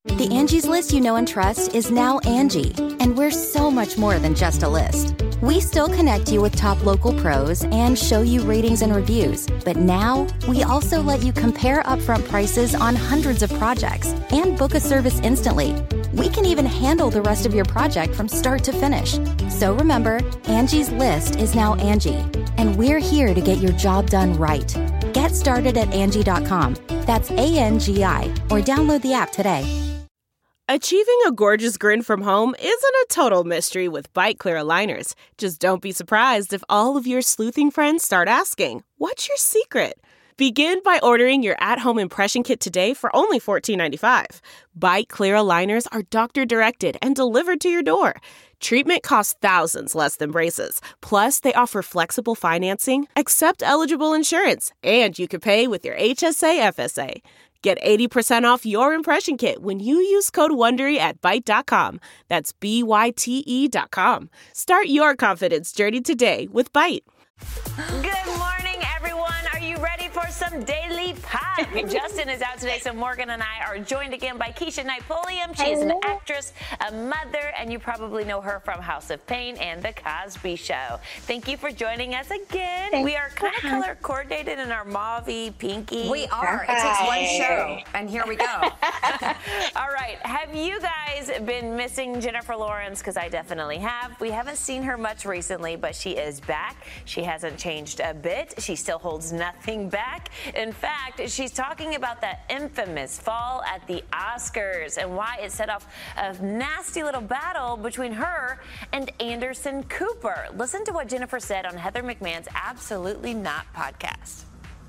The Angie's List you know and trust is now Angie, and we're so much more than just a list. We still connect you with top local pros and show you ratings and reviews, but now we also let you compare upfront prices on hundreds of projects and book a service instantly. We can even handle the rest of your project from start to finish. So remember, Angie's List is now Angie, and we're here to get your job done right. Get started at Angie.com. That's ANGI, or download the app today. Achieving a gorgeous grin from home isn't a total mystery with Byte Clear aligners. Just don't be surprised if all of your sleuthing friends start asking, "What's your secret?" Begin by ordering your at-home impression kit today for only $14.95. Byte Clear aligners are doctor-directed and delivered to your door. Treatment costs thousands less than braces. Plus, they offer flexible financing, accept eligible insurance, and you can pay with your HSA FSA. Get 80% off your impression kit when you use code WONDERY at Byte.com. That's BYTE.com. Start your confidence journey today with Byte. Good morning, everyone. Are you ready for some Daily Pop? Justin is out today, so Morgan and I are joined again by Keisha Knight Pulliam. She is an actress, a mother, and you probably know her from House of Pain and The Cosby Show. Thank you for joining us again. We are kind of color coordinated in our mauve-y, pinky. We are. It takes one show, and here we go. All right. Have you guys been missing Jennifer Lawrence? Because I definitely have. We haven't seen her much recently, but she is back. She hasn't changed a bit. She still holds nothing back. In fact, she's talking about that infamous fall at the Oscars and why it set off a nasty little battle between her and Anderson Cooper. Listen to what Jennifer said on Heather McMahon's Absolutely Not podcast.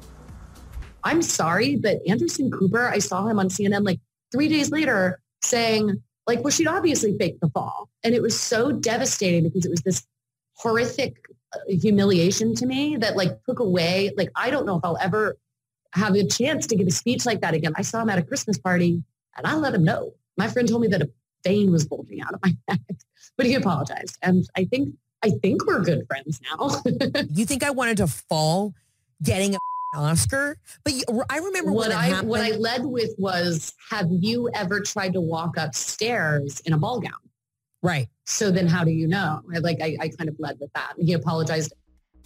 I'm sorry, but Anderson Cooper, I saw him on CNN like 3 days later saying, like, well, she'd obviously faked the fall. And it was so devastating because it was this horrific humiliation to me that like took away, like, I don't know if I'll ever have a chance to give a speech like that again. I saw him at a Christmas party and I let him know. My friend told me that a vein was bulging out of my neck, but he apologized. And I think we're good friends now. You think I wanted to fall getting an Oscar? But I remember what I led with was, have you ever tried to walk upstairs in a ball gown? Right. So then how do you know? I kind of led with that. He apologized.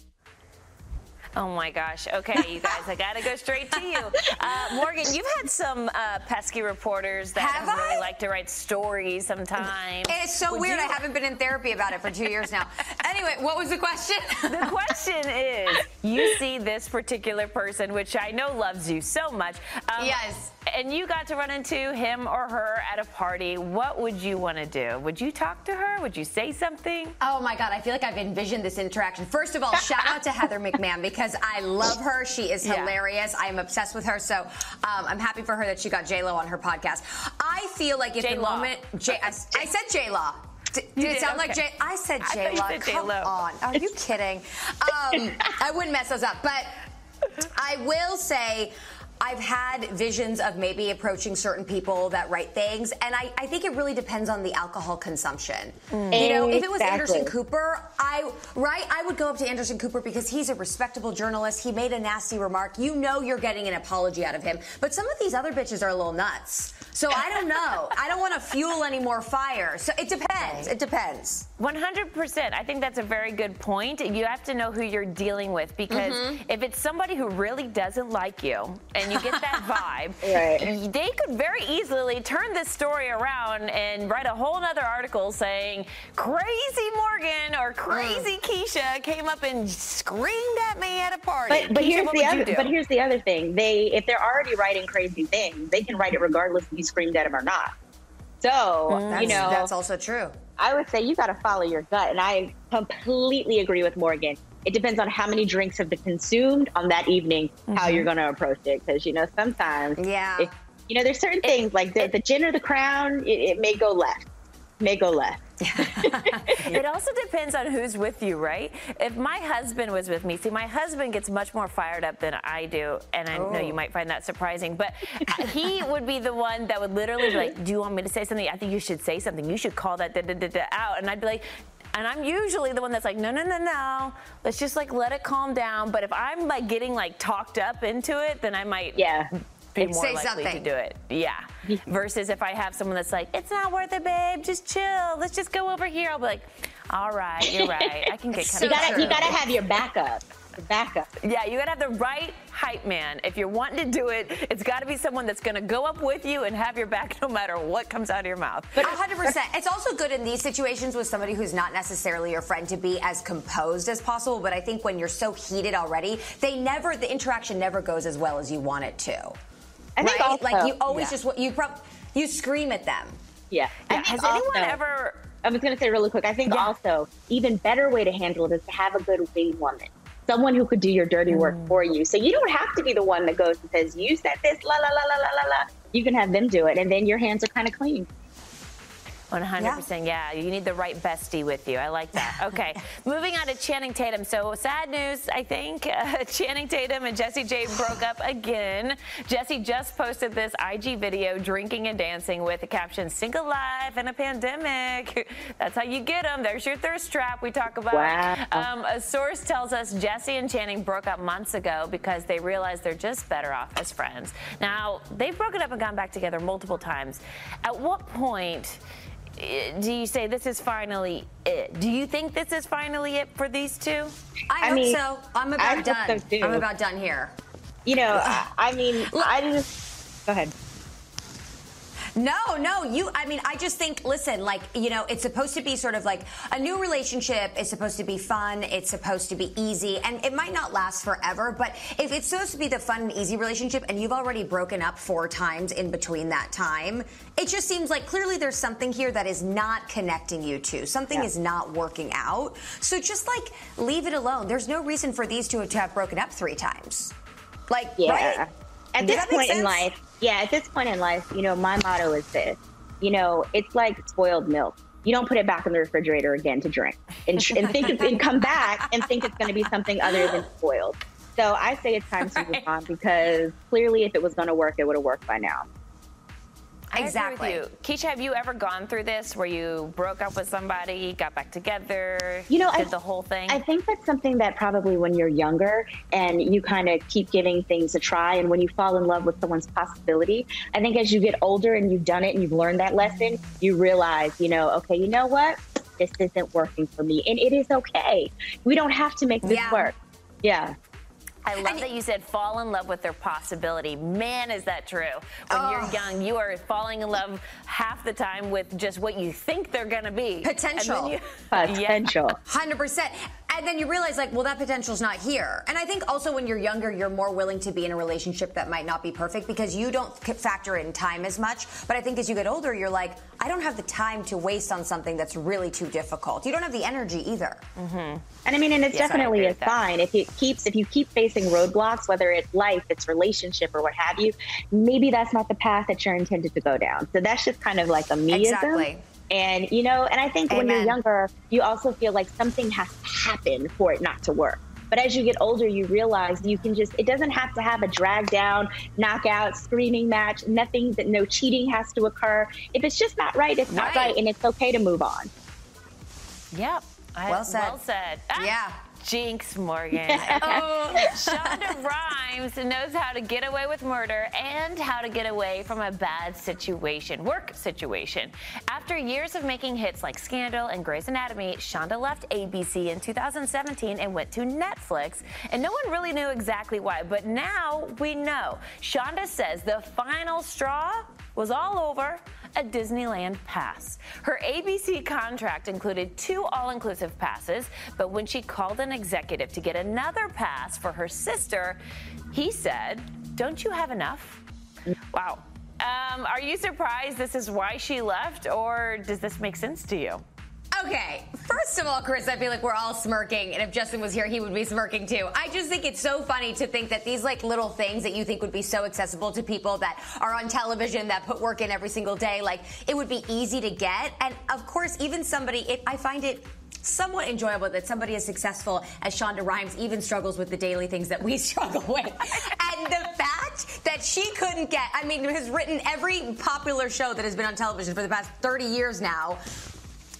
Oh, my gosh. Okay, you guys, I got to go straight to you. Morgan, you've had some pesky reporters that really like to write stories sometimes. It's so weird. I haven't been in therapy about it for 2 years now. Anyway, what was the question? The question is, you see this particular person, which I know loves you so much. Yes. And you got to run into him or her at a party. What would you want to do? Would you talk to her? Would you say something? Oh, my God. I feel like I've envisioned this interaction. First of all, shout out to Heather McMahon because I love her. She is hilarious. I am obsessed with her. So I'm happy for her that she got J-Lo on her podcast. I feel like if the moment... I said J-Law. Did it sound like J? I said J-Law. Come on. Are you kidding? I wouldn't mess those up. But I will say... I've had visions of maybe approaching certain people that write things, and I think it really depends on the alcohol consumption. You know, if it was Anderson Cooper, I would go up to Anderson Cooper because he's a respectable journalist. He made a nasty remark. You know you're getting an apology out of him. But some of these other bitches are a little nuts. So I don't know. I don't want to fuel any more fire. So it depends. It depends. 100%. I think that's a very good point. You have to know who you're dealing with because if it's somebody who really doesn't like you and you get that vibe, they could very easily turn this story around and write a whole nother article saying crazy Morgan or crazy Keisha came up and screamed at me at a party. But here's the other thing. If they're already writing crazy things, they can write it regardless if you screamed at them or not. So, that's also true. I would say you got to follow your gut. And I completely agree with Morgan. It depends on how many drinks have been consumed on that evening, how you're going to approach it. Because, sometimes, there's certain things like the gin or the crown, it may go left. It also depends on who's with you, right? If my husband was with me, my husband gets much more fired up than I do, and I know you might find that surprising, but he would be the one that would literally be like, do you want me to say something? I think you should say something. You should call that out. And I'd be like, and I'm usually the one that's like, no. Let's just let it calm down. But if I'm getting talked up into it, then I might be more likely to do it. Yeah. Versus if I have someone that's like, it's not worth it, babe. Just chill. Let's just go over here. I'll be like, all right, you're right. I can get kind of. You gotta have your backup. Yeah, you gotta have the right hype man. If you're wanting to do it, it's gotta be someone that's gonna go up with you and have your back no matter what comes out of your mouth. But 100%. It's also good in these situations with somebody who's not necessarily your friend to be as composed as possible. But I think when you're so heated already, the interaction never goes as well as you want it to. I think also, like you always you scream at them. Yeah. Has anyone ever? I was gonna say really quick. I think also even better way to handle it is to have a good wing woman. Someone who could do your dirty work for you. So you don't have to be the one that goes and says, you said this, la, la, la, la, la, la. You can have them do it, and then your hands are kind of clean. 100%, yeah. You need the right bestie with you. I like that. Okay, moving on to Channing Tatum. So sad news, I think. Channing Tatum and Jessie J broke up again. Jessie just posted this IG video drinking and dancing with the caption, single life in a pandemic. That's how you get them. There's your thirst trap we talk about. Wow. A source tells us Jessie and Channing broke up months ago because they realized they're just better off as friends. Now, they've broken up and gone back together multiple times. At what point do you say this is finally it? Do you think this is finally it for these two? I hope so. I'm about done. So I'm about done here. You know, I just go ahead. No. I just think, listen, like, you know, it's supposed to be sort of like a new relationship. It's supposed to be fun. It's supposed to be easy. And it might not last forever, but if it's supposed to be the fun and easy relationship and you've already broken up 4 times in between that time, it just seems like clearly there's something here that is not connecting you two. Something is not working out. So just like leave it alone. There's no reason for these two to have broken up 3 times. Like, right? At this point in life, you know, my motto is this. You know, it's like spoiled milk. You don't put it back in the refrigerator again to drink and come back and think it's going to be something other than spoiled. So I say it's time to move on because clearly if it was going to work, it would have worked by now. Exactly. I agree with you. Keisha, have you ever gone through this where you broke up with somebody, got back together, did the whole thing? I think that's something that probably when you're younger and you kind of keep giving things a try, and when you fall in love with someone's possibility, I think as you get older and you've done it and you've learned that lesson, you realize, you know, okay, you know what? This isn't working for me. And it is okay. We don't have to make this work. Yeah. I love that you said fall in love with their possibility. Man, is that true. When you're young, you are falling in love half the time with just what you think they're going to be. Potential. Potential. 100%. And then you realize, like, well, that potential's not here. And I think also when you're younger, you're more willing to be in a relationship that might not be perfect because you don't factor in time as much. But I think as you get older, you're like, I don't have the time to waste on something that's really too difficult. You don't have the energy either. Mm-hmm. And I mean, and it's definitely a sign. If you keep facing roadblocks, whether it's life, it's relationship, or what have you, maybe that's not the path that you're intended to go down. So that's just kind of like a meism. Exactly. And, you know, and I think when you're younger, you also feel like something has to happen for it not to work. But as you get older, you realize you can it doesn't have to have a drag down, knockout, screaming match, no cheating has to occur. If it's just not right, it's not right. And it's okay to move on. Yep. Well said. Yeah. Jinx, Morgan. Okay. Shonda Rhimes knows how to get away with murder and how to get away from a bad work situation. After years of making hits like Scandal and Grey's Anatomy, Shonda left ABC in 2017 and went to Netflix, and no one really knew exactly why, but now we know. Shonda says the final straw was all over a Disneyland pass. Her ABC contract included 2 all-inclusive passes, but when she called an executive to get another pass for her sister, he said, "Don't you have enough?" Wow. Are you surprised this is why she left, or does this make sense to you? Okay, first of all, Chris, I feel like we're all smirking, and if Justin was here, he would be smirking too. I just think it's so funny to think that these like little things that you think would be so accessible to people that are on television, that put work in every single day, like it would be easy to get. And of course, even I find it somewhat enjoyable that somebody as successful as Shonda Rhimes even struggles with the daily things that we struggle with. And the fact that she couldn't get, has written every popular show that has been on television for the past 30 years now.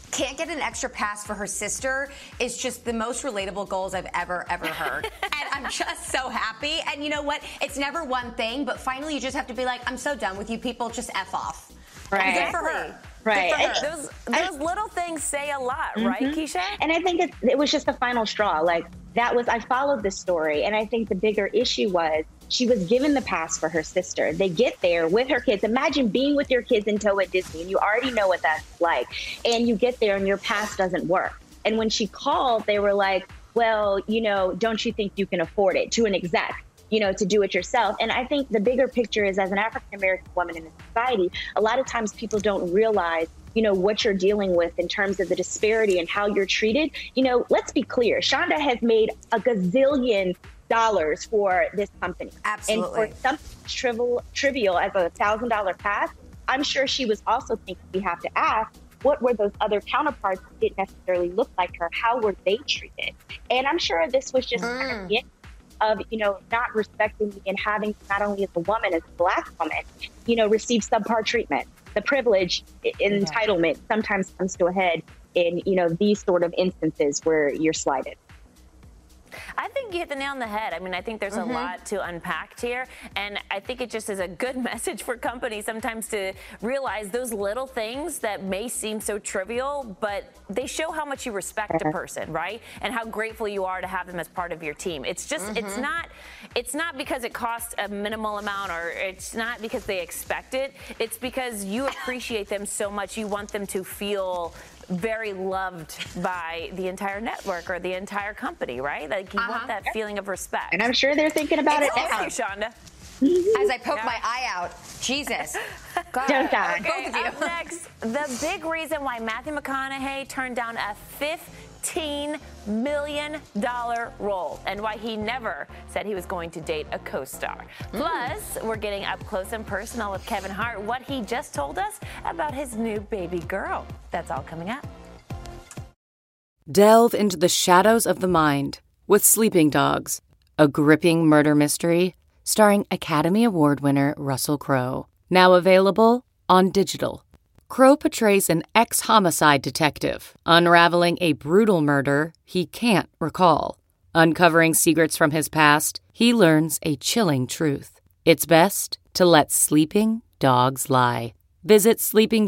can't get an extra pass for her sister is just the most relatable goals I've ever heard. And I'm just so happy. And you know what? It's never one thing, but finally you just have to be like, I'm so done with you people. Just F off. Right. Good for her. Right. Those little things say a lot, right, Keisha? And I think it was just the final straw. Like, I followed this story, and I think the bigger issue was she was given the pass for her sister. They get there with her kids. Imagine being with your kids in tow at Disney, and you already know what that's like. And you get there, and your pass doesn't work. And when she called, they were like, well, don't you think you can afford it, to an exec, to do it yourself. And I think the bigger picture is, as an African-American woman in a society, a lot of times people don't realize, what you're dealing with in terms of the disparity and how you're treated. Let's be clear. Shonda has made a gazillion dollars for this company. Absolutely. And for something trivial as a $1,000 pass, I'm sure she was also thinking we have to ask, what were those other counterparts who didn't necessarily look like her? How were they treated? And I'm sure this was just kind of the end of, not respecting me and having, not only as a woman, as a Black woman, receive subpar treatment. The privilege, entitlement sometimes comes to a head in, these sort of instances where you're slighted. I think you hit the nail on the head. I mean, I think there's a lot to unpack here. And I think it just is a good message for companies sometimes to realize those little things that may seem so trivial, but they show how much you respect a person, right? And how grateful you are to have them as part of your team. It's just, it's not because it costs a minimal amount, or it's not because they expect it. It's because you appreciate them so much. You want them to feel very loved by the entire network or the entire company, right? Like you want that feeling of respect. And I'm sure they're thinking about it now. Thank you, Shonda. As I poke my eye out. Jesus. God. Don't die. Okay, Both of you. up next, the big reason why Matthew McConaughey turned down a $15 million role, and why he never said he was going to date a co-star. Plus, we're getting up close and personal with Kevin Hart, what he just told us about his new baby girl. That's all coming up. Delve into the shadows of the mind with Sleeping Dogs, a gripping murder mystery starring Academy Award winner Russell Crowe. Now available on digital. Crowe portrays an ex-homicide detective unraveling a brutal murder he can't recall. Uncovering secrets from his past, he learns a chilling truth. It's best to let sleeping dogs lie. Visit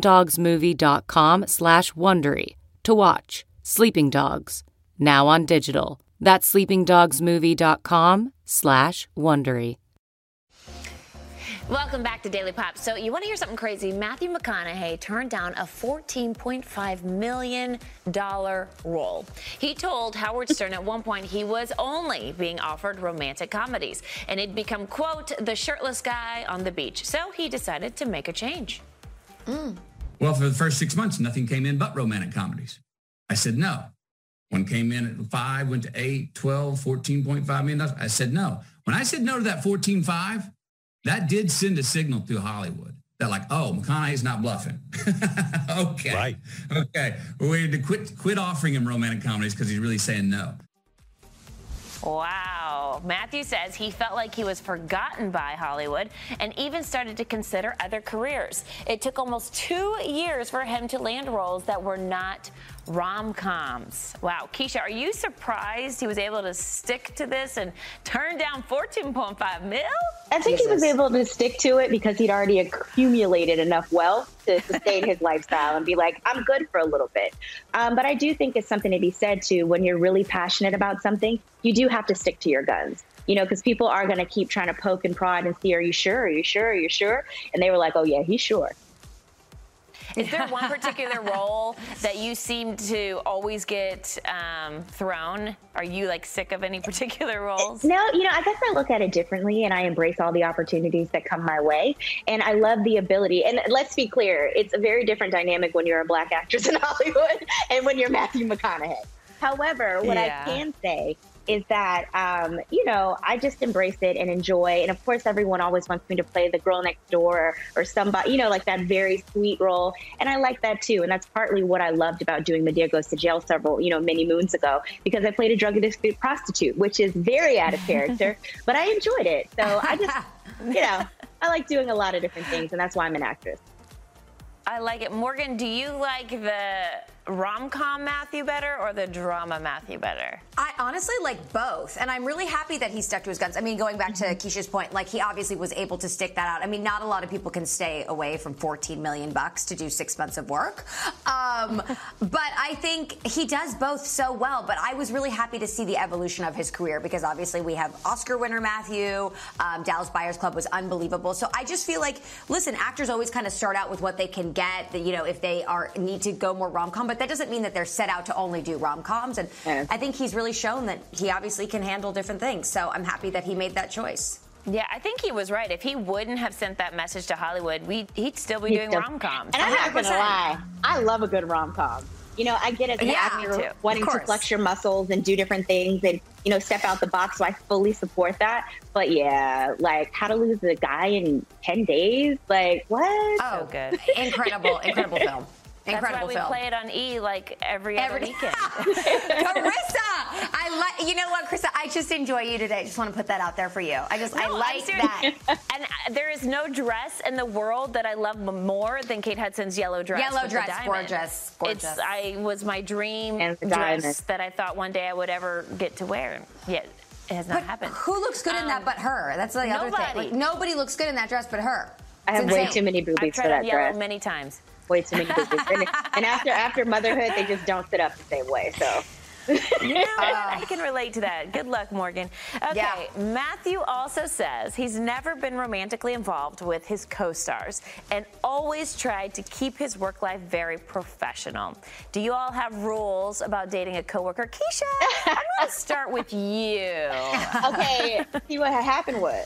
sleepingdogsmovie.com/Wondery to watch Sleeping Dogs, now on digital. That's sleepingdogsmovie.com/Wondery. Welcome back to Daily Pop. So you want to hear something crazy? Matthew McConaughey turned down a $14.5 million role. He told Howard Stern at one point he was only being offered romantic comedies, and he'd become, quote, the shirtless guy on the beach. So he decided to make a change. Well, for the first 6 months, nothing came in but romantic comedies. I said no. One came in at 5, went to 8, 12, $14.5 million. I said no. When I said no to that 14.5, that did send a signal through Hollywood that, like, oh, McConaughey's not bluffing. Okay. Right. Okay. We need to quit offering him romantic comedies because he's really saying no. Wow. Matthew says he felt like he was forgotten by Hollywood and even started to consider other careers. It took almost 2 years for him to land roles that were not rom-coms. Wow. Keisha, are you surprised he was able to stick to this and turn down $14.5 million? I think he was able to stick to it because he'd already accumulated enough wealth to sustain his lifestyle and be like, I'm good for a little bit. But I do think it's something to be said too, when you're really passionate about something, you do have to stick to your guns. Because people are going to keep trying to poke and prod and see, are you sure? Are you sure? Are you sure? And they were like, oh yeah, he's sure. Is there one particular role that you seem to always get thrown? Are you like sick of any particular roles? No, I guess I look at it differently, and I embrace all the opportunities that come my way. And I love the ability. And let's be clear, it's a very different dynamic when you're a Black actress in Hollywood and when you're Matthew McConaughey. However, what I can say is that, I just embrace it and enjoy. And of course, everyone always wants me to play the girl next door or somebody, like that very sweet role. And I like that too. And that's partly what I loved about doing Madea Goes to Jail several, many moons ago, because I played a drug addicted prostitute, which is very out of character, but I enjoyed it. So I just, I like doing a lot of different things, and that's why I'm an actress. I like it. Morgan, do you like the rom-com Matthew better or the drama Matthew better? I honestly like both, and I'm really happy that he stuck to his guns. I mean, going back to Keisha's point, like, he obviously was able to stick that out. I mean, not a lot of people can stay away from $14 million to do 6 months of work. But I think he does both so well. But I was really happy to see the evolution of his career, because obviously we have Oscar winner Matthew. Dallas Buyers Club was unbelievable. So I just feel like, listen, actors always kind of start out with what they can get, you know, if they need to go more rom-com, but that doesn't mean that they're set out to only do rom-coms. And I think he's really shown that he obviously can handle different things. So I'm happy that he made that choice. Yeah, I think he was right. If he wouldn't have sent that message to Hollywood, he'd still be doing rom-coms. And I'm not going to lie, I love a good rom-com. You know, I get it as an actor wanting to flex your muscles and do different things and, you know, step out the box. So I fully support that. But yeah, like, How to Lose a Guy in 10 Days? Like, what? Oh, good. Incredible film. That's why we play it on E like every other weekend. Carissa, you know what, Carissa? I just enjoy you today. I just want to put that out there for you. I like that. And there is no dress in the world that I love more than Kate Hudson's yellow dress. Yellow dress, gorgeous. It was my dream dress that I thought one day I would ever get to wear. Yet it has not happened. Who looks good in that but her? That's the other thing. Like, nobody looks good in that dress but her. I have way too many boobies for that dress. I've tried on yellow many times. Way too many boobies. And after motherhood, they just don't sit up the same way. So, you know, I can relate to that. Good luck, Morgan. Okay, Matthew also says he's never been romantically involved with his co-stars and always tried to keep his work life very professional. Do you all have rules about dating a coworker? Keisha, I'm going to start with you. Okay, see what happened was.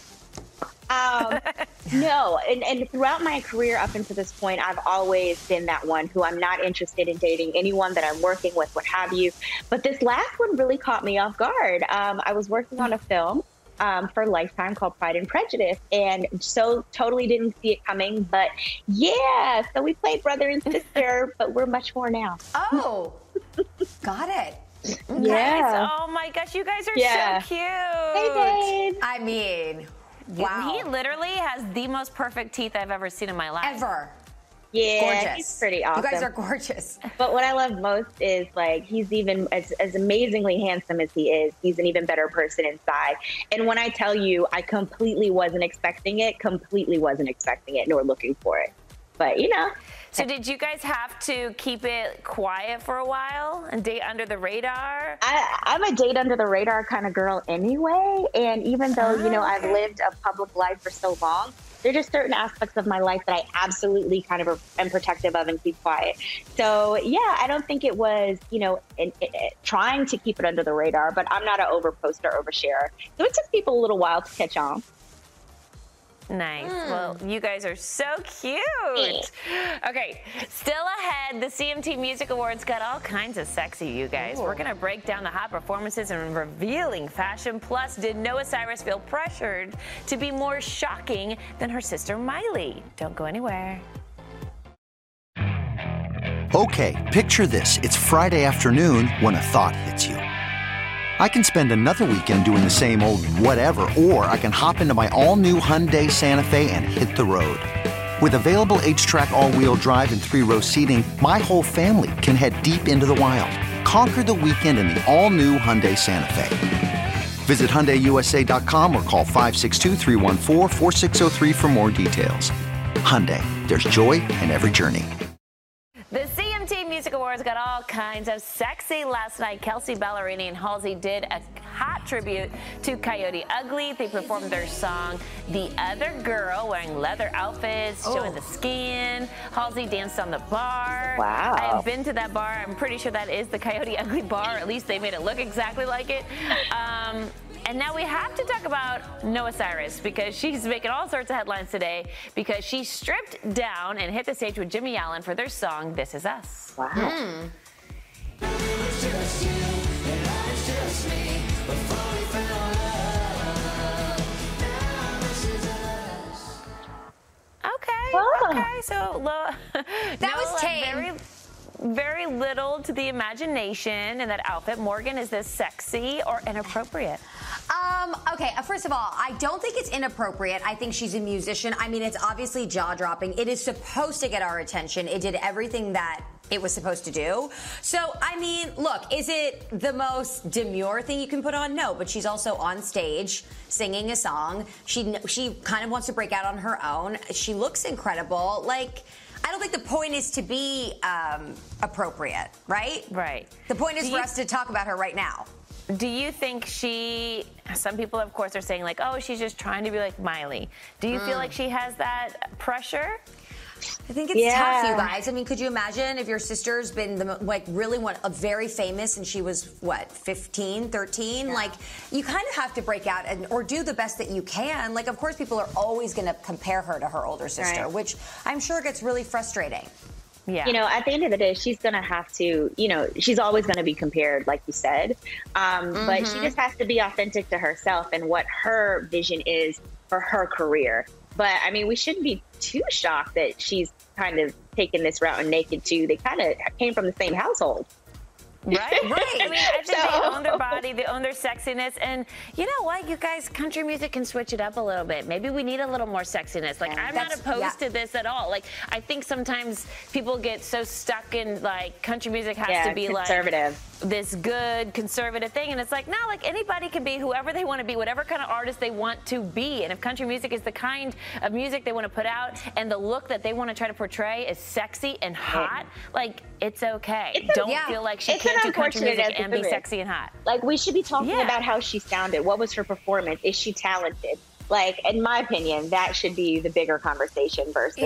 No, and throughout my career up until this point, I've always been that one who I'm not interested in dating anyone that I'm working with, what have you. But this last one really caught me off guard. I was working on a film for Lifetime called Pride and Prejudice, and so totally didn't see it coming. But yeah, so we played brother and sister, but we're much more now. Oh, got it. Yeah. Guys, oh my gosh, you guys are so cute. Hey, babe. I mean, wow. He literally has the most perfect teeth I've ever seen in my life. Ever. Yeah, gorgeous. He's pretty awesome. You guys are gorgeous. But what I love most is, like, he's even as amazingly handsome as he is, he's an even better person inside. And when I tell you, I completely wasn't expecting it, nor looking for it. But, you know. So did you guys have to keep it quiet for a while and date under the radar? I'm a date under the radar kind of girl anyway. And even though, you know, I've lived a public life for so long, there are just certain aspects of my life that I absolutely kind of am protective of and keep quiet. So, yeah, I don't think it was, you know, trying to keep it under the radar, but I'm not an overposter, oversharer. So it took people a little while to catch on. Nice. Well, you guys are so cute. Okay, still ahead, the CMT Music Awards got all kinds of sexy, you guys. We're going to break down the hot performances and revealing fashion. Plus, did Noah Cyrus feel pressured to be more shocking than her sister Miley? Don't go anywhere. Okay, picture this. It's Friday afternoon when a thought hits you. I can spend another weekend doing the same old whatever, or I can hop into my all-new Hyundai Santa Fe and hit the road. With available H-Track all-wheel drive and 3-row seating, my whole family can head deep into the wild. Conquer the weekend in the all-new Hyundai Santa Fe. Visit HyundaiUSA.com or call 562-314-4603 for more details. Hyundai, there's joy in every journey. The CMT Music Awards got all kinds of sexy last night. Kelsea Ballerini and Halsey did a hot tribute to Coyote Ugly. They performed their song, The Other Girl, wearing leather outfits, showing the skin. Halsey danced on the bar. Wow. I have been to that bar. I'm pretty sure that is the Coyote Ugly bar. At least they made it look exactly like it. And now we have to talk about Noah Cyrus, because she's making all sorts of headlines today because she stripped down and hit the stage with Jimmy Allen for their song, This Is Us. Wow. Okay, so that was tame. very little to the imagination in that outfit. Morgan, is this sexy or inappropriate? Okay, first of all, I don't think it's inappropriate. I think she's a musician. I mean, it's obviously jaw-dropping. It is supposed to get our attention. It did everything that it was supposed to do. So, I mean, look, is it the most demure thing you can put on? No, but she's also on stage singing a song. She kind of wants to break out on her own. She looks incredible. Like, I don't think the point is to be appropriate, right? Right. The point is for us to talk about her right now. Do you think some people, of course, are saying like, oh, she's just trying to be like Miley. Do you feel like she has that pressure? I think it's tough, you guys. I mean, could you imagine if your sister's been very famous and she was 15, 13? Yeah. Like, you kind of have to break out or do the best that you can. Like, of course, people are always going to compare her to her older sister, right, which I'm sure gets really frustrating. Yeah. You know, at the end of the day, she's going to have to, she's always going to be compared, like you said. But she just has to be authentic to herself and what her vision is for her career. But, I mean, we shouldn't be too shocked that she's kind of taken this route in Naked too. They kind of came from the same household. Right. I mean, I think they own their body, they own their sexiness, and you know what, you guys, country music can switch it up a little bit. Maybe we need a little more sexiness. Like, I'm not opposed to this at all. Like, I think sometimes people get so stuck in, like, country music has to be conservative. Like this good conservative thing, and it's like, no, like, anybody can be whoever they want to be, whatever kind of artist they want to be. And if country music is the kind of music they want to put out and the look that they want to try to portray is sexy and hot, like, it's okay. Don't feel like she can't do country music and be sexy and hot. Like, we should be talking about how she sounded. What was her performance? Is she talented? Like, in my opinion, that should be the bigger conversation versus,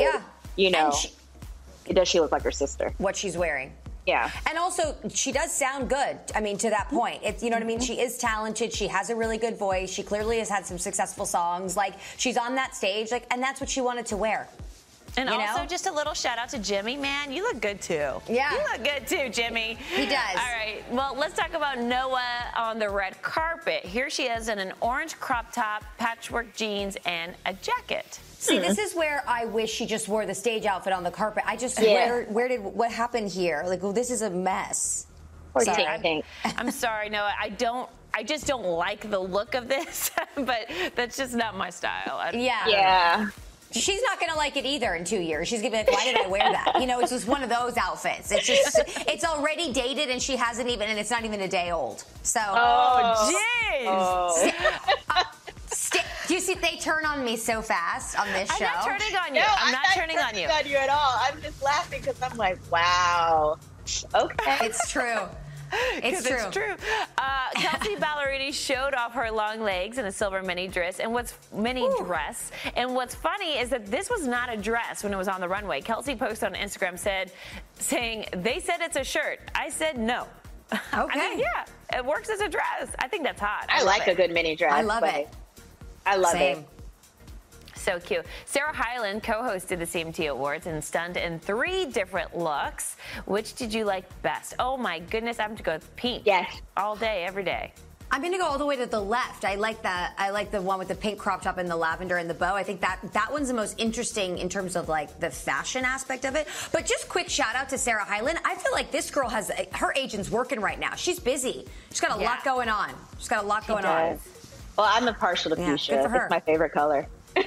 does she look like her sister? What she's wearing. Yeah. And also, she does sound good. I mean, to that point. It's, you know what I mean? She is talented. She has a really good voice. She clearly has had some successful songs. Like, she's on that stage, like, and that's what she wanted to wear. And also, just a little shout out to Jimmy. Man, you look good too. Yeah. You look good too, Jimmy. He does. All right. Well, let's talk about Noah on the red carpet. Here she is in an orange crop top, patchwork jeans, and a jacket. See, this is where I wish she just wore the stage outfit on the carpet. I just, what happened here? Like, well, this is a mess. I'm sorry, Noah. I just don't like the look of this, but that's just not my style. Yeah. She's not going to like it either in 2 years. She's going to be like, why did I wear that? You know, it's just one of those outfits. It's just, it's already dated and she hasn't even, and it's not even a day old. So. Oh, jeez. Do you see, they turn on me so fast on this show. I'm not turning on you. I'm not turning on you. On you at all. I'm just laughing because I'm like, wow. Okay. It's true. It's true. Kelsea Ballerini showed off her long legs in a silver mini dress. And what's funny is that this was not a dress when it was on the runway. Kelsea posted on Instagram saying, they said it's a shirt. I said no. Okay. I mean, it works as a dress. I think that's hot. I like a good mini dress. I love it. I love it. So cute. Sarah Hyland co-hosted the CMT Awards and stunned in 3 different looks. Which did you like best? Oh my goodness, I'm going to go with pink. Yes. All day, every day. I'm going to go all the way to the left. I like that. I like the one with the pink crop top and the lavender and the bow. I think that one's the most interesting in terms of like the fashion aspect of it. But just quick shout out to Sarah Hyland. I feel like this girl has her agent's working right now. She's busy. She's got a lot going on. She's got a lot going on. Well, I'm a partial to fuchsia. It's my favorite color.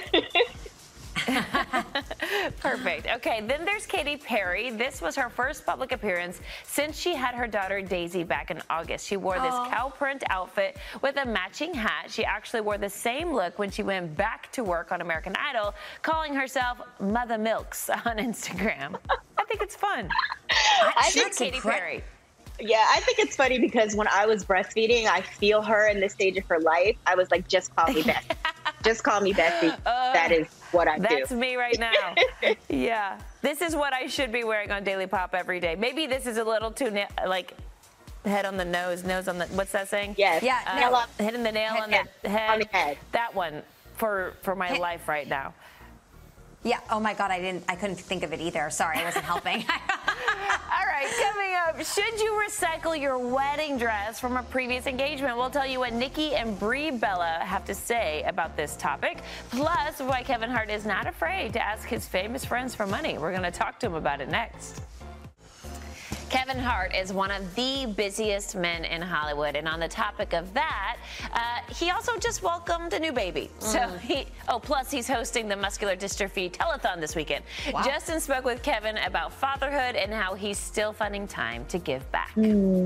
Perfect. Okay, then there's Katy Perry. This was her first public appearance since she had her daughter Daisy back in August. She wore this cow print outfit with a matching hat. She actually wore the same look when she went back to work on American Idol, calling herself Mother Milks on Instagram. I think it's fun. I think Katy Perry. Yeah, I think it's funny because when I was breastfeeding, I feel her in this stage of her life. I was like, just call me Bessie. Just call me Bessie. That is what I do. That's me right now. Yeah. This is what I should be wearing on Daily Pop every day. Maybe this is a little too, head on the nose on the, what's that saying? Yes. Yeah. Hitting the nail on the head. On the head. That one for my life right now. Yeah. Oh my God, I couldn't think of it either. Sorry, I wasn't helping. All right, coming up, should you recycle your wedding dress from a previous engagement? We'll tell you what Nikki and Brie Bella have to say about this topic. Plus, why Kevin Hart is not afraid to ask his famous friends for money. We're going to talk to him about it next. Kevin Hart is one of the busiest men in Hollywood. And on the topic of that, he also just welcomed a new baby. So plus he's hosting the Muscular Dystrophy Telethon this weekend. Wow. Justin spoke with Kevin about fatherhood and how he's still finding time to give back.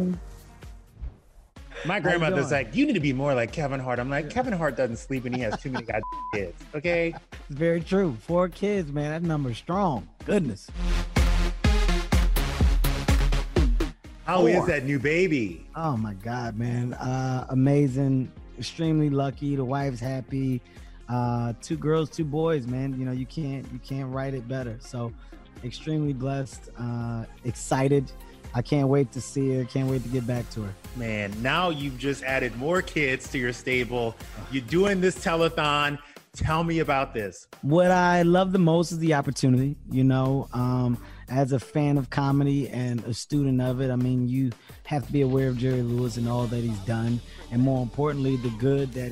My grandmother's like, you need to be more like Kevin Hart. I'm like, Kevin Hart doesn't sleep and he has too many kids, okay? It's very true. 4 kids, man, that number's strong. Goodness. How is that new baby? Oh my God, man. Amazing. Extremely lucky. The wife's happy. 2 girls, 2 boys, man. You know, you can't write it better. So extremely blessed, excited. I can't wait to see her. Can't wait to get back to her. Man, now you've just added more kids to your stable. You're doing this telethon. Tell me about this. What I love the most is the opportunity, you know, as a fan of comedy and a student of it. I mean, you have to be aware of Jerry Lewis and all that he's done, and more importantly, the good that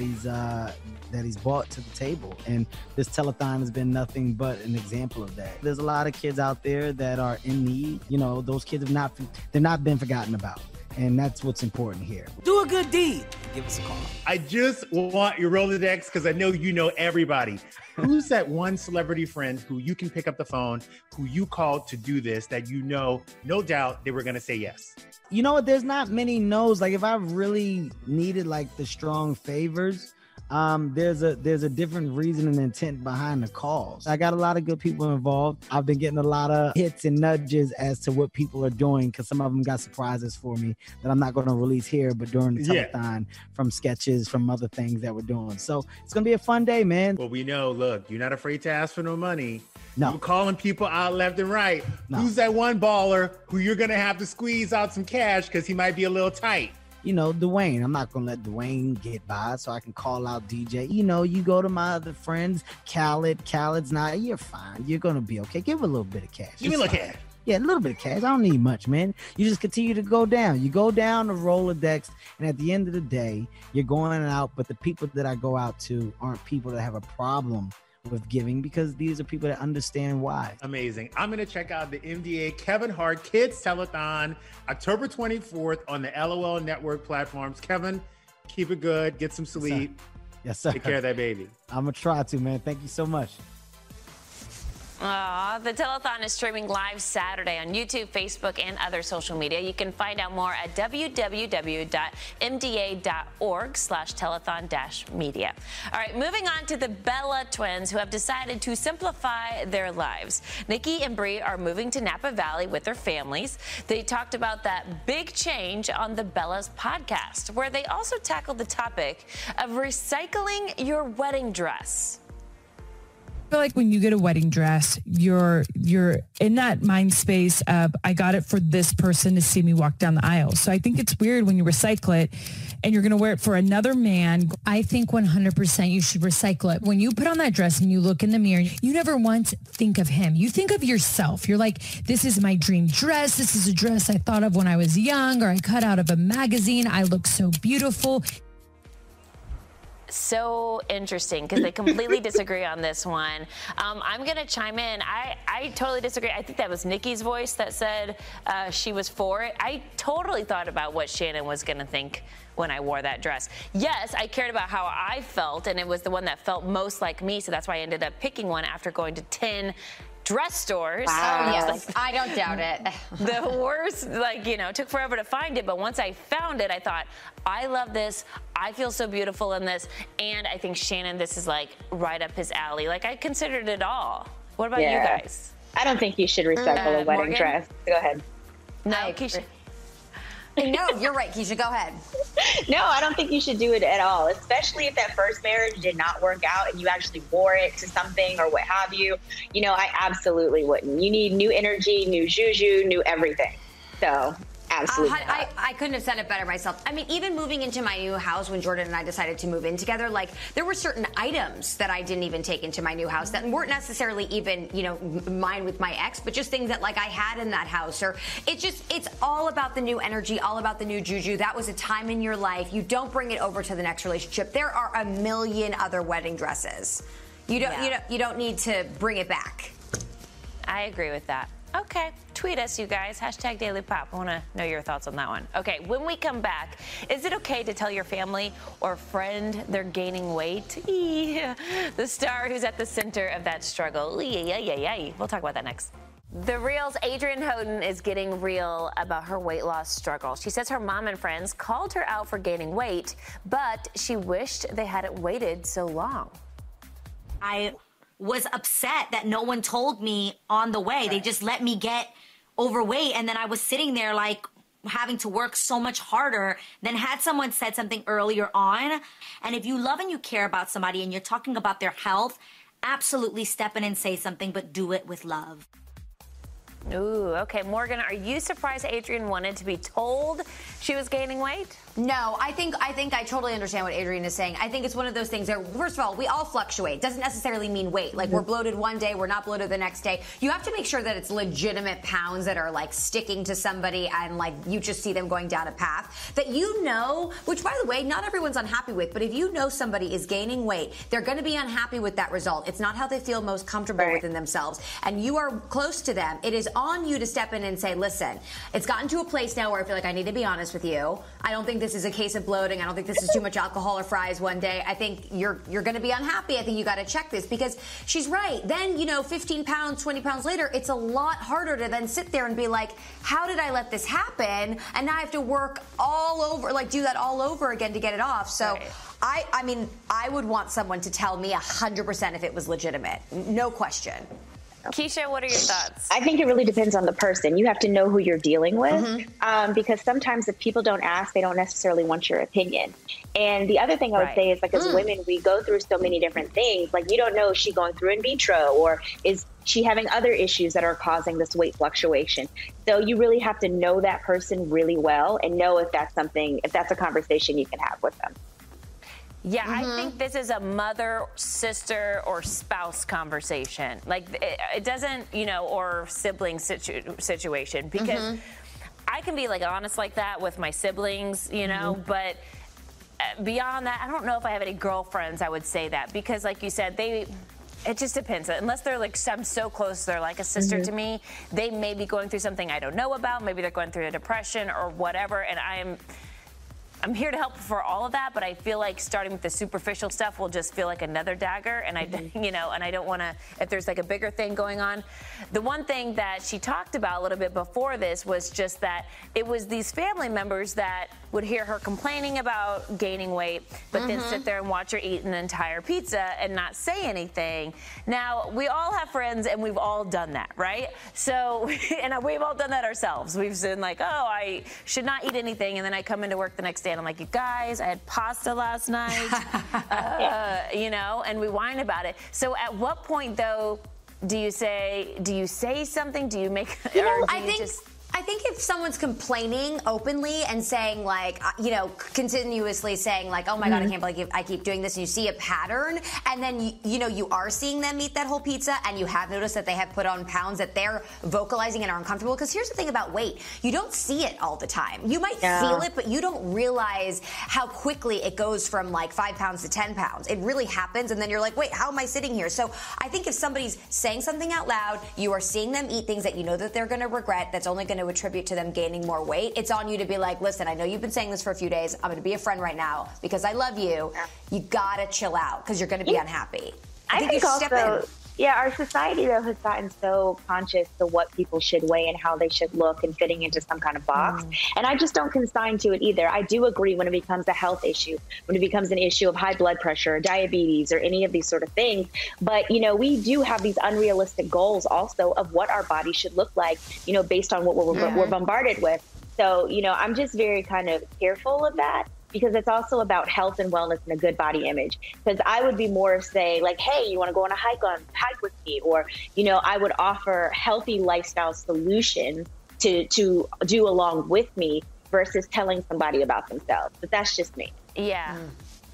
he's brought to the table. And this telethon has been nothing but an example of that. There's a lot of kids out there that are in need. You know, those kids they've not been forgotten about. And that's what's important here. Do a good deed. Give us a call. I just want your Rolodex because I know you know everybody. Who's that one celebrity friend who you can pick up the phone, who you called to do this, that you know, no doubt they were going to say yes? You know what? There's not many no's. Like if I really needed like the strong favors, there's a different reason and intent behind the calls. I got a lot of good people involved. I've been getting a lot of hits and nudges as to what people are doing because some of them got surprises for me that I'm not going to release here, but during the telethon from sketches, from other things that we're doing. So it's going to be a fun day, man. Well, we know, look, you're not afraid to ask for no money. No. You're calling people out left and right. No. Who's that one baller who you're going to have to squeeze out some cash because he might be a little tight? You know, Dwayne. I'm not going to let Dwayne get by, so I can call out DJ. You know, you go to my other friends, Khaled's not, you're fine. You're going to be okay. Give a little bit of cash. Give me a little cash. Yeah, a little bit of cash. I don't need much, man. You just continue to go down. You go down the Rolodex, and at the end of the day, you're going out, but the people that I go out to aren't people that have a problem with giving because these are people that understand why. Amazing. I'm going to check out the MDA Kevin Hart Kids Telethon October 24th on the LOL Network platforms. Kevin, keep it good. Get some sleep. Yes, sir. Take care of that baby. I'm going to try to, man. Thank you so much. The telethon is streaming live Saturday on YouTube, Facebook, and other social media. You can find out more at www.mda.org/telethon-media. All right, moving on to the Bella twins who have decided to simplify their lives. Nikki and Brie are moving to Napa Valley with their families. They talked about that big change on the Bellas podcast, where they also tackled the topic of recycling your wedding dress. I feel like when you get a wedding dress, you're in that mind space of, I got it for this person to see me walk down the aisle. So I think it's weird when you recycle it and you're going to wear it for another man. I think 100% you should recycle it. When you put on that dress and you look in the mirror, you never once think of him. You think of yourself. You're like, this is my dream dress. This is a dress I thought of when I was young, or I cut out of a magazine. I look so beautiful. So interesting because they completely disagree on this one. I'm going to chime in. I totally disagree. I think that was Nikki's voice that said she was for it. I totally thought about what Shannon was going to think when I wore that dress. Yes, I cared about how I felt, and it was the one that felt most like me, so that's why I ended up picking one after going to 10 dress stores. Wow. Yes, I don't doubt it. The worst, took forever to find it, but once I found it, I thought, I love this. I feel so beautiful in this, and I think Shannon, this is right up his alley. I considered it all. What about you guys? I don't think you should recycle a wedding Morgan? dress. Go ahead. No, Keisha. No, you're right, Keisha. Go ahead. No, I don't think you should do it at all, especially if that first marriage did not work out and you actually wore it to something or what have you. I absolutely wouldn't. You need new energy, new juju, new everything. So absolutely. I couldn't have said it better myself. I mean, even moving into my new house when Jordan and I decided to move in together, there were certain items that I didn't even take into my new house that weren't necessarily even, mine with my ex, but just things that I had in that house. Or it's all about the new energy, all about the new juju. That was a time in your life. You don't bring it over to the next relationship. There are a million other wedding dresses. You don't need to bring it back. I agree with that. Okay. Tweet us, you guys. Hashtag Daily Pop. I want to know your thoughts on that one. Okay. When we come back, is it okay to tell your family or friend they're gaining weight? The star who's at the center of that struggle. We'll talk about that next. The Real's Adrienne Houghton is getting real about her weight loss struggle. She says her mom and friends called her out for gaining weight, but she wished they hadn't waited so long. I was upset that no one told me on the way. Right. They just let me get overweight, and then I was sitting there like having to work so much harder than had someone said something earlier on. And if you love and you care about somebody and you're talking about their health, absolutely step in and say something, but do it with love. Ooh, okay. Morgan, are you surprised Adrienne wanted to be told she was gaining weight? No, I think I totally understand what Adrienne is saying. I think it's one of those things that, first of all, we all fluctuate. Doesn't necessarily mean weight. Like, we're bloated one day, we're not bloated the next day. You have to make sure that it's legitimate pounds that are, like, sticking to somebody and, like, you just see them going down a path that you know, which, by the way, not everyone's unhappy with, but if you know somebody is gaining weight, they're going to be unhappy with that result. It's not how they feel most comfortable within themselves. And you are close to them. It is on you to step in and say, listen, it's gotten to a place now where I feel like I need to be honest with you. I don't think this is a case of bloating. I don't think this is too much alcohol or fries one day. I think you're going to be unhappy. I think you got to check this, because she's right. Then, 15 pounds, 20 pounds later, it's a lot harder to then sit there and be like, how did I let this happen? And now I have to work all over, like do that all over again to get it off. So right. I mean, I would want someone to tell me 100% if it was legitimate. No question. Keisha, what are your thoughts? I think it really depends on the person. You have to know who you're dealing with, because sometimes if people don't ask, they don't necessarily want your opinion. And the other thing I would say is, like, as women, we go through so many different things. Like, you don't know, is she going through in vitro, or is she having other issues that are causing this weight fluctuation? So you really have to know that person really well and know if that's a conversation you can have with them. Yeah, I think this is a mother, sister, or spouse conversation. Like, it doesn't, or sibling situation. Because I can be, like, honest like that with my siblings, but beyond that, I don't know if I have any girlfriends I would say that. Because, like you said, it just depends. Unless they're like, I'm so close, they're like a sister to me. They may be going through something I don't know about. Maybe they're going through a depression or whatever, and I'm here to help for all of that, but I feel like starting with the superficial stuff will just feel like another dagger, and I don't want to, if there's like a bigger thing going on. The one thing that she talked about a little bit before this was just that it was these family members that would hear her complaining about gaining weight, but then sit there and watch her eat an entire pizza and not say anything. Now, we all have friends, and we've all done that, right? So, and we've all done that ourselves. We've been like, oh, I should not eat anything, and then I come into work the next day, and I'm like, you guys, I had pasta last night, and we whine about it. So at what point, though, do you say something? Do you make, I think if someone's complaining openly and saying, like, continuously saying, like, oh my God, I can't believe I keep doing this, and you see a pattern, and then, you are seeing them eat that whole pizza, and you have noticed that they have put on pounds that they're vocalizing and are uncomfortable. Because here's the thing about weight. You don't see it all the time. You might feel it, but you don't realize how quickly it goes from, like, 5 pounds to 10 pounds. It really happens, and then you're like, wait, how am I sitting here? So I think if somebody's saying something out loud, you are seeing them eat things that you know that they're going to regret, that's only going to attribute to them gaining more weight. It's on you to be like, listen, I know you've been saying this for a few days. I'm going to be a friend right now because I love you. You got to chill out because you're going to be unhappy. I think you should step in. Yeah, our society, though, has gotten so conscious to what people should weigh and how they should look and fitting into some kind of box. And I just don't consign to it either. I do agree when it becomes a health issue, when it becomes an issue of high blood pressure or diabetes or any of these sort of things. But, we do have these unrealistic goals also of what our body should look like, based on what we're bombarded with. So, I'm just very kind of careful of that, because it's also about health and wellness and a good body image. Because I would be more of saying, like, hey, you want to go on a hike with me? Or, I would offer healthy lifestyle solutions to do along with me versus telling somebody about themselves. But that's just me. Yeah.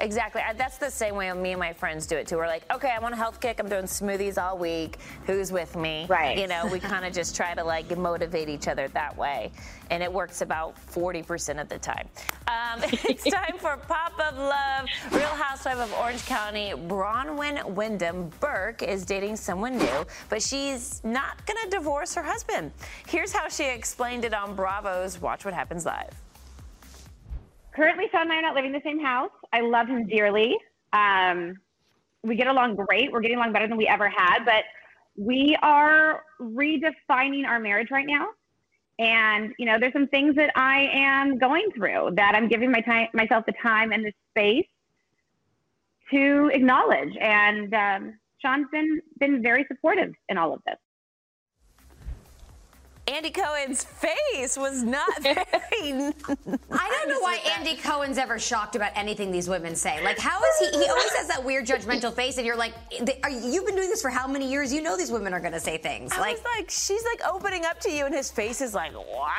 Exactly. That's the same way me and my friends do it too. We're like, okay, I'm on a health kick. I'm doing smoothies all week. Who's with me? Right. You know, we kind of just try to like motivate each other that way. And it works about 40% of the time. It's time for Pop of Love. Real Housewife of Orange County, Bronwyn Wyndham Burke is dating someone new, but she's not going to divorce her husband. Here's how she explained it on Bravo's Watch What Happens Live. Currently, Sean and I are not living in the same house. I love him dearly. We get along great. We're getting along better than we ever had, but we are redefining our marriage right now. And, you know, there's some things that I am going through that I'm giving myself the time and the space to acknowledge. And Sean's been very supportive in all of this. Andy Cohen's face was not very I don't know why Andy Cohen's ever shocked about anything these women say. Like, how is he always has that weird judgmental face, and you're like, you've been doing this for how many years? You know these women are going to say things. I was like, she's like opening up to you, and his face is like, what?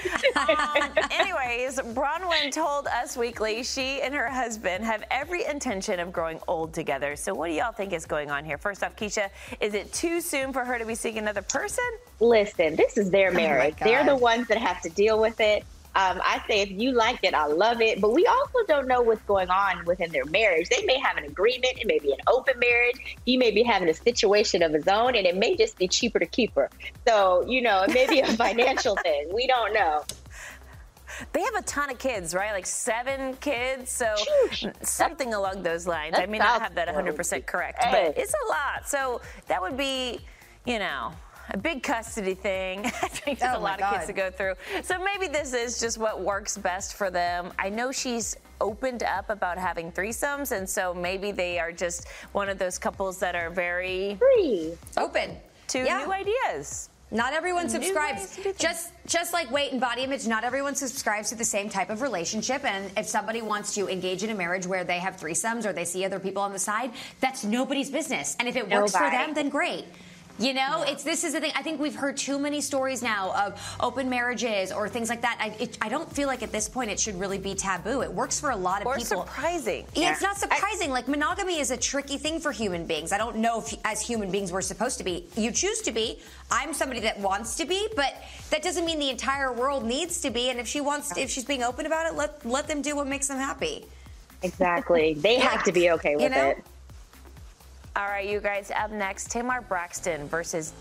Anyways, Bronwyn told Us Weekly she and her husband have every intention of growing old together. So what do y'all think is going on here? First off, Keisha, is it too soon for her to be seeing another person? Listen, this is their marriage. They're the ones that have to deal with it. I say if you like it, I love it. But we also don't know what's going on within their marriage. They may have an agreement. It may be an open marriage. He may be having a situation of his own, and it may just be cheaper to keep her. So, you know, it may be a financial thing. We don't know. They have a ton of kids, right? Like 7 kids. So something along those lines. I may not have that 100% correct, but it's a lot. So that would be, you know, a big custody thing. I think there's a lot of kids to go through. So maybe this is just what works best for them. I know she's opened up about having threesomes, and so maybe they are just one of those couples that are very open to new ideas. Not everyone subscribes. Just like weight and body image, not everyone subscribes to the same type of relationship. And if somebody wants to engage in a marriage where they have threesomes or they see other people on the side, that's nobody's business. And if it works for them, then great. You know, this is the thing. I think we've heard too many stories now of open marriages or things like that. I don't feel like at this point it should really be taboo. It works for a lot of people. Or surprising. Yeah, it's not surprising. Like, monogamy is a tricky thing for human beings. I don't know if as human beings we're supposed to be. You choose to be. I'm somebody that wants to be, but that doesn't mean the entire world needs to be. And if she's being open about it, let them do what makes them happy. Exactly. They have to be okay with it. All right, you guys, up next, Tamar Braxton versus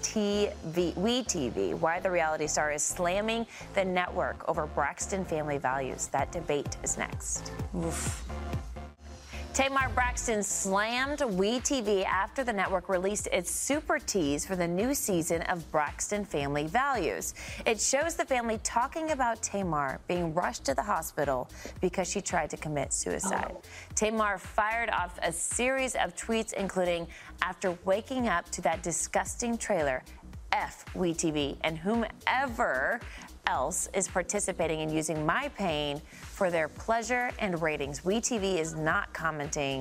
WeTV. Why the reality star is slamming the network over Braxton family values. That debate is next. Oof. Tamar Braxton slammed WeTV after the network released its super tease for the new season of Braxton Family Values. It shows the family talking about Tamar being rushed to the hospital because she tried to commit suicide. Tamar fired off a series of tweets, including, after waking up to that disgusting trailer, F WeTV and whomever else is participating in using my pain for their pleasure and ratings. WeTV is not commenting.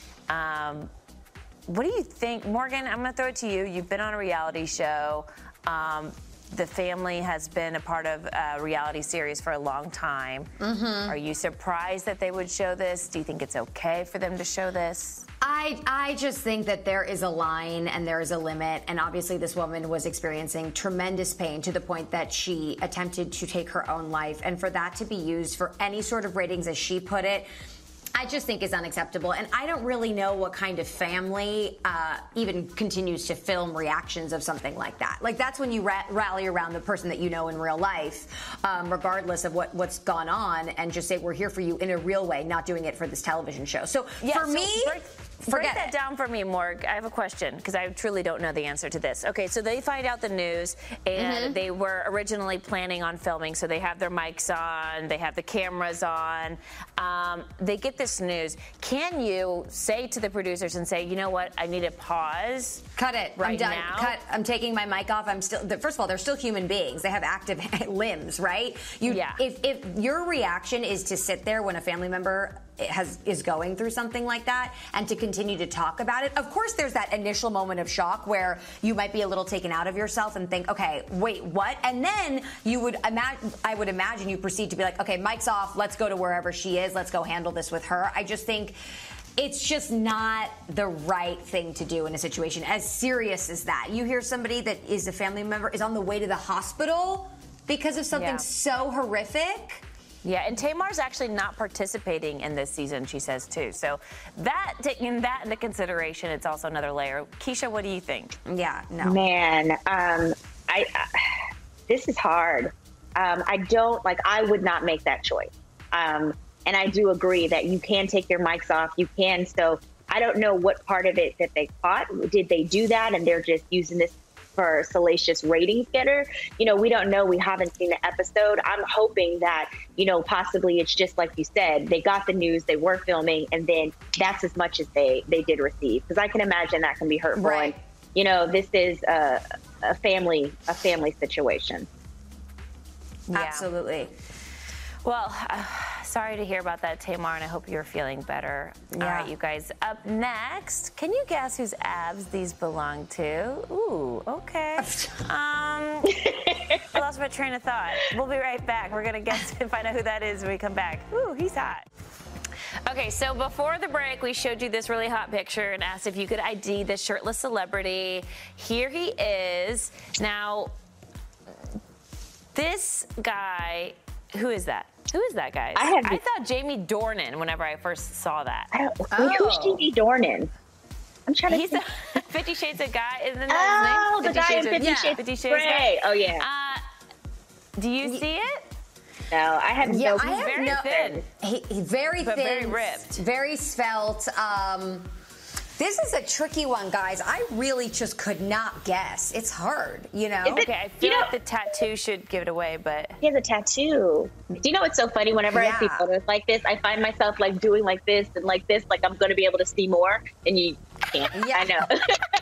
What do you think? Morgan, I'm going to throw it to you. You've been on a reality show. The family has been a part of a reality series for a long time. Mm-hmm. Are you surprised that they would show this? Do you think it's okay for them to show this? I just think that there is a line and there is a limit. And obviously this woman was experiencing tremendous pain to the point that she attempted to take her own life. And for that to be used for any sort of ratings, as she put it, I just think is unacceptable. And I don't really know what kind of family even continues to film reactions of something like that. Like, that's when you rally around the person that you know in real life, regardless of what's gone on, and just say, we're here for you in a real way, not doing it for this television show. So for me, break that down for me, Morg. I have a question, because I truly don't know the answer to this. Okay, so they find out the news, and they were originally planning on filming, so they have their mics on, they have the cameras on. They get this news. Can you say to the producers and say, you know what, I need to pause? Cut it. I'm done. Now. Cut. I'm taking my mic off. I'm still. First of all, they're still human beings. They have active limbs, right? If your reaction is to sit there when a family member is going through something like that, and to continue to talk about it. Of course, there's that initial moment of shock where you might be a little taken out of yourself and think, okay, wait, what? And then I would imagine you proceed to be like, okay, mic's off, let's go to wherever she is, let's go handle this with her. I just think it's just not the right thing to do in a situation as serious as that. You hear somebody that is a family member is on the way to the hospital because of something so horrific. Yeah, and Tamar's actually not participating in this season, she says, too. So taking that into consideration, it's also another layer. Keisha, what do you think? Yeah, no. Man, this is hard. I would not make that choice. And I do agree that you can take your mics off. You can. So I don't know what part of it that they caught. Did they do that and they're just using this for salacious ratings getter? We don't know. We haven't seen the episode. I'm hoping that, possibly it's just like you said, they got the news, they were filming, and then that's as much as they did receive. Because I can imagine that can be hurtful. Right. And, this is a family situation. Yeah. Absolutely. Well, sorry to hear about that, Tamar, and I hope you're feeling better. Yeah. All right, you guys. Up next, can you guess whose abs these belong to? Ooh, okay. I lost my train of thought. We'll be right back. We're going to guess and find out who that is when we come back. Ooh, he's hot. Okay, so before the break, we showed you this really hot picture and asked if you could ID this shirtless celebrity. Here he is. Now, this guy, who is that? Who is that guy? I thought Jamie Dornan whenever I first saw that. Who's Jamie Dornan? I'm trying to. He's the 50 Shades of Guy, isn't that his name? The guy in 50 Shades of Grey. Oh yeah. Do you see it? No, I have no. He's very thin. He's very thin, very ripped, very svelte. This is a tricky one, guys. I really just could not guess. It's hard, Okay, I feel like the tattoo should give it away, but... He has a tattoo. Do you know what's so funny? Whenever I see photos like this, I find myself doing like this and like this, like I'm going to be able to see more, and you can't. Yeah. I know.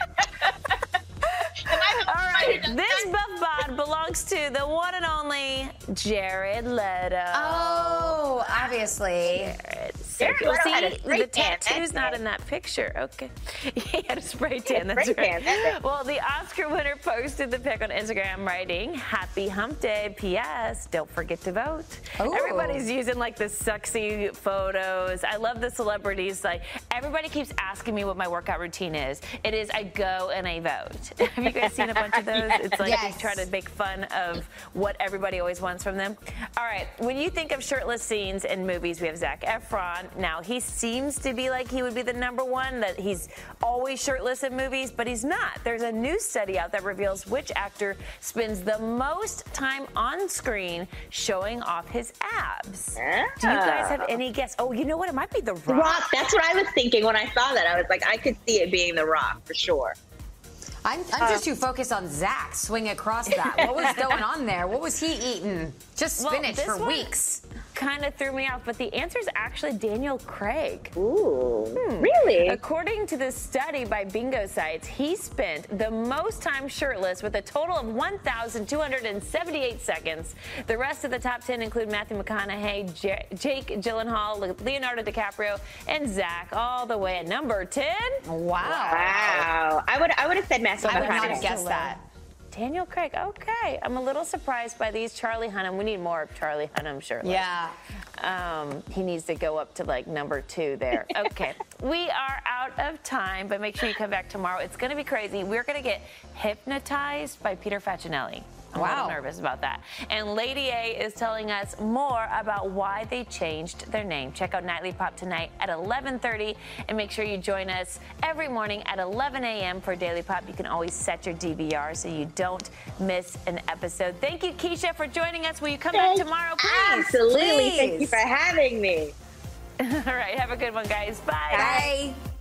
All right, this buff bod belongs to the one and only Jared Leto. Oh, obviously. Jared the tattoo's not in that picture. Okay. He had a spray tan. That's right. Well, the Oscar winner posted the pic on Instagram writing, "Happy Hump Day. P.S. Don't forget to vote." Ooh. Everybody's using the sexy photos. I love the celebrities. Everybody keeps asking me what my workout routine is. It is I go and I vote. Have you guys seen a bunch of those? It's they try to make fun of what everybody always wants from them. All right, when you think of shirtless scenes in movies, we have Zac Efron. Now, he seems to be he would be the number one, that he's always shirtless in movies, but he's not. There's a new study out that reveals which actor spends the most time on screen showing off his abs. Do you guys have any guess? Oh, you know what? It might be The Rock. The Rock. That's what I was thinking when I saw that. I was like, I could see it being The Rock for sure. I'm just too focused on Zach swing across that. What was going on there? What was he eating? Just spinach for weeks. Kind of threw me off, but the answer is actually Daniel Craig. Ooh, really? According to this study by Bingo Sites, he spent the most time shirtless with a total of 1,278 seconds. The rest of the top 10 include Matthew McConaughey, Jake Gyllenhaal, Leonardo DiCaprio, and Zach, all the way at number 10. Wow. I would have said Matthew McConaughey. I would not have guessed that. Daniel Craig, okay. I'm a little surprised by these. Charlie Hunnam, we need more of Charlie Hunnam shirtless. Yeah. He needs to go up to number 2 there. Okay. We are out of time, but make sure you come back tomorrow. It's going to be crazy. We're going to get hypnotized by Peter Facinelli. I'm a little nervous about that. And Lady A is telling us more about why they changed their name. Check out Nightly Pop tonight at 11:30, and make sure you join us every morning at 11 a.m. for Daily Pop. You can always set your DVR so you don't miss an episode. Thank you, Keisha, for joining us. Will you come back tomorrow, please? Absolutely. Please. Thank you for having me. All right. Have a good one, guys. Bye. Bye.